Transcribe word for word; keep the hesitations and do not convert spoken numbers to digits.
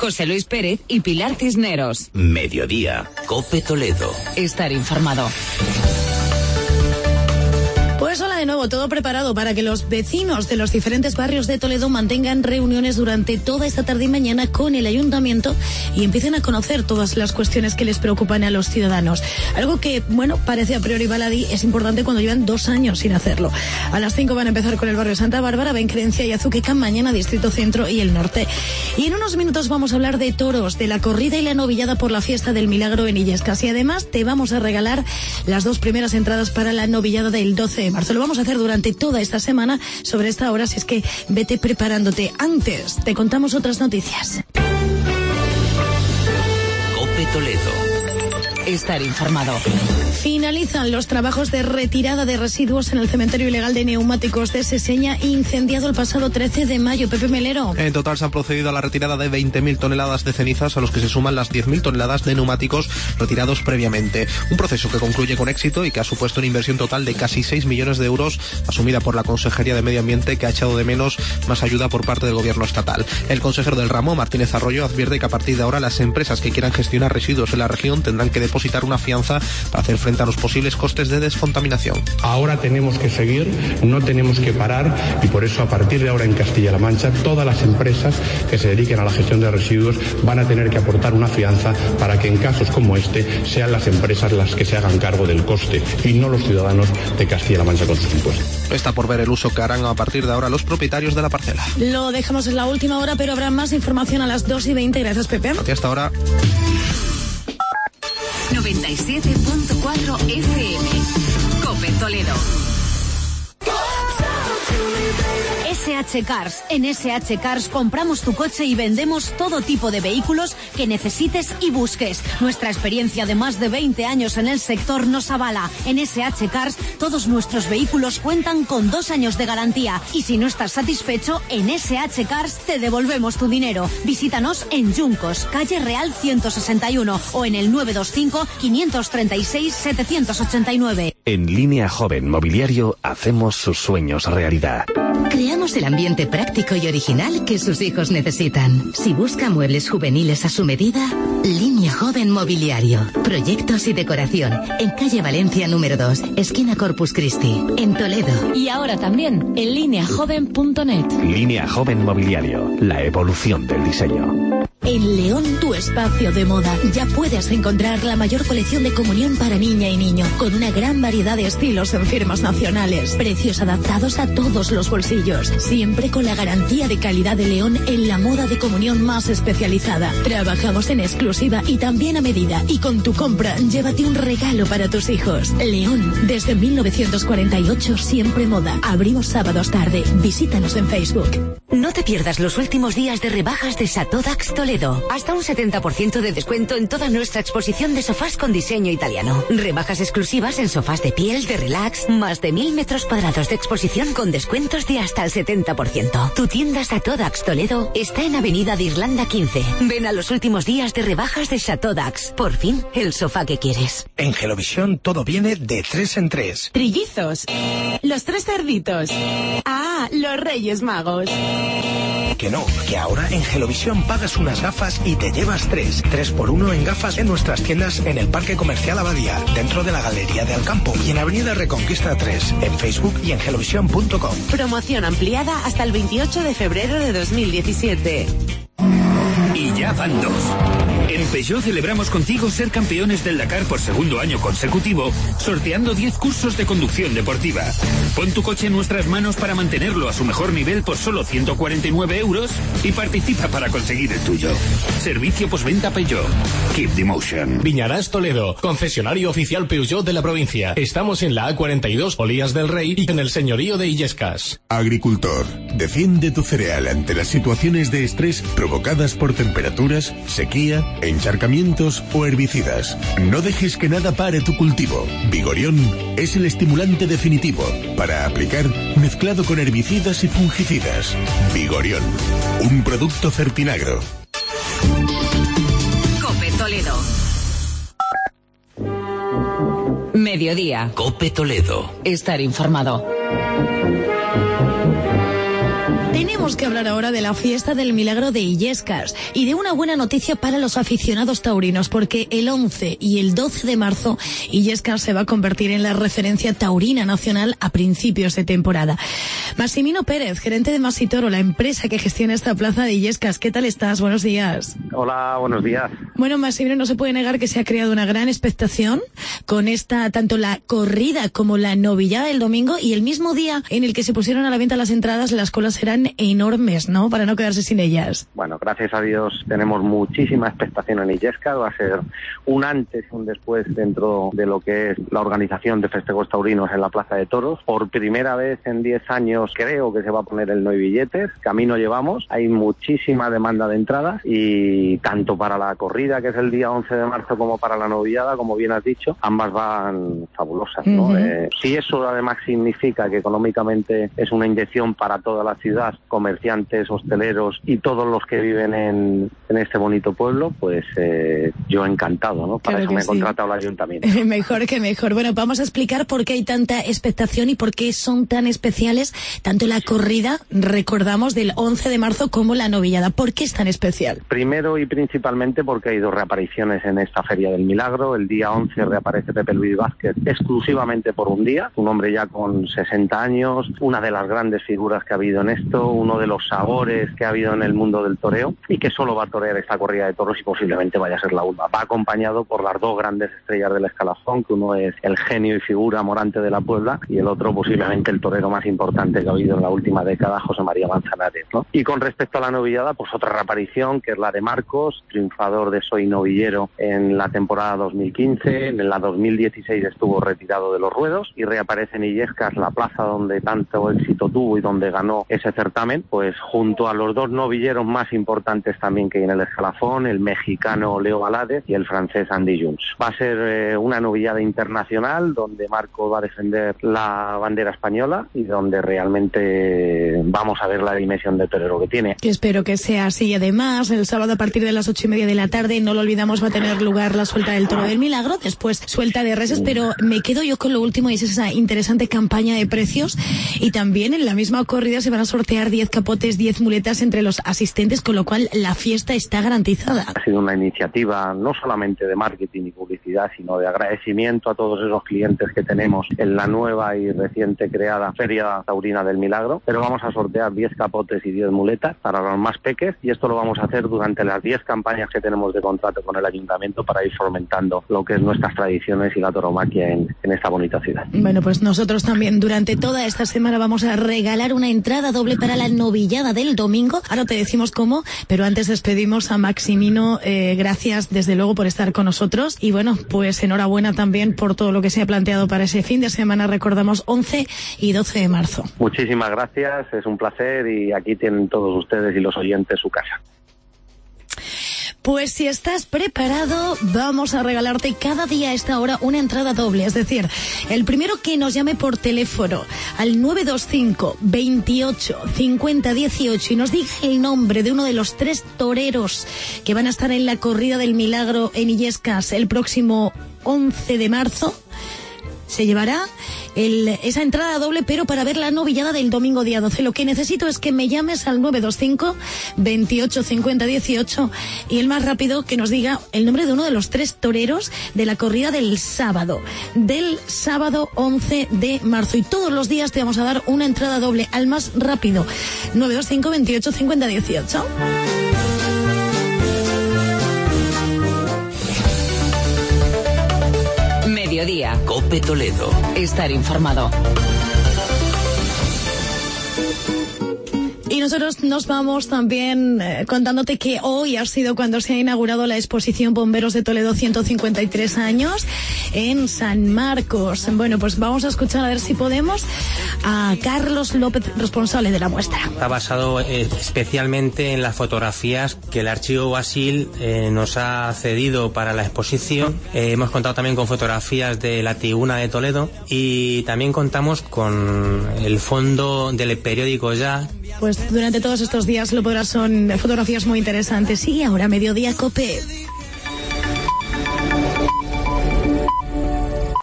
José Luis Pérez y Pilar Cisneros. Mediodía, COPE Toledo. Estar informado. Pues hola de nuevo, todo preparado para que los vecinos de los diferentes barrios de Toledo mantengan reuniones durante toda esta tarde y mañana con el ayuntamiento y empiecen a conocer todas las cuestiones que les preocupan a los ciudadanos. Algo que, bueno, parece a priori baladí, es importante cuando llevan dos años sin hacerlo. A las cinco van a empezar con el barrio Santa Bárbara, Benquerencia y Azuqueca, mañana Distrito Centro y el Norte. Y en unos minutos vamos a hablar de toros, de la corrida y la novillada por la Fiesta del Milagro en Illescas. Y además te vamos a regalar las dos primeras entradas para la novillada del doce de marzo. Lo vamos a hacer durante toda esta semana sobre esta hora, si es que vete preparándote. Antes, te contamos otras noticias. COPE Toledo. Estar informado. Finalizan los trabajos de retirada de residuos en el cementerio ilegal de neumáticos de Seseña, incendiado el pasado trece de mayo. Pepe Melero. En total se han procedido a la retirada de veinte mil toneladas de cenizas, a los que se suman las diez mil toneladas de neumáticos retirados previamente. Un proceso que concluye con éxito y que ha supuesto una inversión total de casi seis millones de euros, asumida por la Consejería de Medio Ambiente, que ha echado de menos más ayuda por parte del Gobierno estatal. El consejero del ramo, Martínez Arroyo, advierte que a partir de ahora las empresas que quieran gestionar residuos en la región tendrán que depositar una fianza para hacer frente a los posibles costes de descontaminación. Ahora tenemos que seguir, no tenemos que parar, y por eso a partir de ahora en Castilla-La Mancha todas las empresas que se dediquen a la gestión de residuos van a tener que aportar una fianza para que en casos como este sean las empresas las que se hagan cargo del coste y no los ciudadanos de Castilla-La Mancha con sus impuestos. Está por ver el uso que harán a partir de ahora los propietarios de la parcela. Lo dejamos en la última hora, pero habrá más información a las dos y veinte. Gracias, Pepe. Hasta ahora. noventa y siete punto cuatro F M. COPE Toledo. S H Cars. En S H Cars compramos tu coche y vendemos todo tipo de vehículos que necesites y busques. Nuestra experiencia de más de veinte años en el sector nos avala. En S H Cars todos nuestros vehículos cuentan con dos años de garantía y si no estás satisfecho, en S H Cars te devolvemos tu dinero. Visítanos en Yuncos, calle Real ciento sesenta y uno o en el nueve dos cinco, quinientos treinta y seis, setecientos ochenta y nueve. En Línea Joven Mobiliario hacemos sus sueños realidad. Creamos el ambiente práctico y original que sus hijos necesitan. Si busca muebles juveniles a su medida, Línea Joven Mobiliario. Proyectos y decoración. En calle Valencia número dos, esquina Corpus Christi, en Toledo. Y ahora también en línea joven punto net. Línea Joven Mobiliario. La evolución del diseño. En León, tu espacio de moda. Ya puedes encontrar la mayor colección de comunión para niña y niño, con una gran variedad de estilos en firmas nacionales. Precios adaptados a todos los bolsillos. Siempre con la garantía de calidad de León en la moda de comunión más especializada. Trabajamos en exclusiva y también a medida. Y con tu compra, llévate un regalo para tus hijos. León, desde mil novecientos cuarenta y ocho, siempre moda. Abrimos sábados tarde. Visítanos en Facebook. No te pierdas los últimos días de rebajas de Chateau Dax Toledo. Hasta un setenta por ciento de descuento en toda nuestra exposición de sofás con diseño italiano. Rebajas exclusivas en sofás de piel, de relax, más de mil metros cuadrados de exposición con descuentos de hasta el setenta por ciento. Tu tienda Chateau Dax Toledo está en Avenida de Irlanda quince. Ven a los últimos días de rebajas de Chateau Dax. Por fin, el sofá que quieres. En Gelovisión todo viene de tres en tres. Trillizos. Los tres cerditos. Ah, los Reyes Magos. Que no, que ahora en Gelovisión pagas unas gafas y te llevas tres. Tres por uno en gafas en nuestras tiendas en el Parque Comercial Abadía, dentro de la Galería de Alcampo y en Avenida Reconquista tres, en Facebook y en gelovisión punto com. Promoción ampliada hasta el veintiocho de febrero de dos mil diecisiete. Y ya van dos. En Peugeot celebramos contigo ser campeones del Dakar por segundo año consecutivo, sorteando diez cursos de conducción deportiva. Pon tu coche en nuestras manos para mantenerlo a su mejor nivel por solo ciento cuarenta y nueve euros y participa para conseguir el tuyo. Servicio postventa Peugeot. Keep the motion. Viñarás Toledo, concesionario oficial Peugeot de la provincia. Estamos en la A cuarenta y dos, Olías del Rey, y en el señorío de Illescas. Agricultor, defiende tu cereal ante las situaciones de estrés provocadas por temperaturas, sequía, encharcamientos o herbicidas. No dejes que nada pare tu cultivo. Vigorión es el estimulante definitivo para aplicar mezclado con herbicidas y fungicidas. Vigorión, un producto Fertinagro. COPE Toledo. Mediodía. COPE Toledo. Estar informado. Tenemos tenemos que hablar ahora de la fiesta del Milagro de Illescas y de una buena noticia para los aficionados taurinos, porque el once y el doce de marzo Illescas se va a convertir en la referencia taurina nacional a principios de temporada. Massimino Pérez, gerente de Masitoro, la empresa que gestiona esta plaza de Illescas. ¿Qué tal estás? Buenos días. Hola, buenos días. Bueno, Massimino, no se puede negar que se ha creado una gran expectación con esta, tanto la corrida como la novillada del domingo, y el mismo día en el que se pusieron a la venta las entradas, las colas eran enormes, ¿no? Para no quedarse sin ellas. Bueno, gracias a Dios tenemos muchísima expectación en Illescas. Va a ser un antes y un después dentro de lo que es la organización de festejos taurinos en la Plaza de Toros. Por primera vez en diez años creo que se va a poner el no hay billetes. Camino llevamos. Hay muchísima demanda de entradas, y tanto para la corrida, que es el día once de marzo, como para la novillada, como bien has dicho, ambas van fabulosas, ¿no? Uh-huh. Eh, si eso además significa que económicamente es una inyección para toda la ciudad, comerciantes, hosteleros y todos los que viven en, en este bonito pueblo, pues eh, yo encantado, ¿no? Para claro eso me he sí. contratado al ayuntamiento. Mejor que mejor. Bueno, vamos a explicar por qué hay tanta expectación y por qué son tan especiales tanto la corrida, recordamos, del once de marzo, como la novillada. ¿Por qué es tan especial? Primero y principalmente porque hay dos reapariciones en esta Feria del Milagro. El día once reaparece Pepe Luis Vázquez exclusivamente por un día, un hombre ya con sesenta años, una de las grandes figuras que ha habido en esto, uno de los sabores que ha habido en el mundo del toreo, y que solo va a torear esta corrida de toros y posiblemente vaya a ser la última. Va acompañado por las dos grandes estrellas del escalafón, que uno es el genio y figura Morante de la Puebla, y el otro posiblemente el torero más importante que ha habido en la última década, José María Manzanares, ¿no? Y con respecto a la novillada, pues otra reaparición, que es la de Marcos, triunfador de Soy Novillero en la temporada dos mil quince, en la dos mil dieciséis estuvo retirado de los ruedos, y reaparece en Illescas, la plaza donde tanto éxito tuvo y donde ganó ese certamen, pues junto a los dos novilleros más importantes también que hay en el escalafón, el mexicano Leo Valadez y el francés Andy Jones. Va a ser eh, una novillada internacional donde Marco va a defender la bandera española y donde realmente vamos a ver la dimensión de torero que tiene. Que espero que sea así. Y además, el sábado a partir de las ocho y media de la tarde, no lo olvidamos, va a tener lugar la suelta del Toro del Milagro, después suelta de reses, pero me quedo yo con lo último, y es esa interesante campaña de precios, y también en la misma corrida se van a sortear diez capotes, diez muletas entre los asistentes, con lo cual la fiesta está garantizada. Ha sido una iniciativa no solamente de marketing y publicidad, sino de agradecimiento a todos esos clientes que tenemos en la nueva y reciente creada Feria Taurina del Milagro, pero vamos a sortear diez capotes y diez muletas para los más peques, y esto lo vamos a hacer durante las diez campañas que tenemos de contrato con el ayuntamiento para ir fomentando lo que es nuestras tradiciones y la tauromaquia en, en esta bonita ciudad. Bueno, pues nosotros también durante toda esta semana vamos a regalar una entrada doble para la novillada del domingo. Ahora te decimos cómo, pero antes despedimos a Massimino. Eh, gracias desde luego por estar con nosotros, y bueno, pues enhorabuena también por todo lo que se ha planteado para ese fin de semana, recordamos, once y doce de marzo. Muchísimas gracias, es un placer, y aquí tienen todos ustedes y los oyentes su casa. Pues si estás preparado, vamos a regalarte cada día a esta hora una entrada doble. Es decir, el primero que nos llame por teléfono al nueve dos cinco, veintiocho, cincuenta, dieciocho y nos diga el nombre de uno de los tres toreros que van a estar en la corrida del Milagro en Illescas el próximo once de marzo, se llevará el, esa entrada doble, pero para ver la novillada del domingo día doce. Lo que necesito es que me llames al nueve dos cinco, veintiocho, cincuenta, dieciocho y el más rápido que nos diga el nombre de uno de los tres toreros de la corrida del sábado, del sábado once de marzo. Y todos los días te vamos a dar una entrada doble al más rápido. nueve dos cinco, veintiocho, cincuenta, dieciocho. Mediodía. COPE Toledo. Estar informado. Y nosotros nos vamos también eh, contándote que hoy ha sido cuando se ha inaugurado la exposición Bomberos de Toledo ciento cincuenta y tres años en San Marcos. Bueno, pues vamos a escuchar a ver si podemos a Carlos López, responsable de la muestra. Está basado eh, especialmente en las fotografías que el Archivo Basil eh, nos ha cedido para la exposición. Eh, hemos contado también con fotografías de la Tribuna de Toledo y también contamos con el fondo del periódico Ya. Pues durante todos estos días lo podrás, son fotografías muy interesantes. Y ahora Mediodía COPE.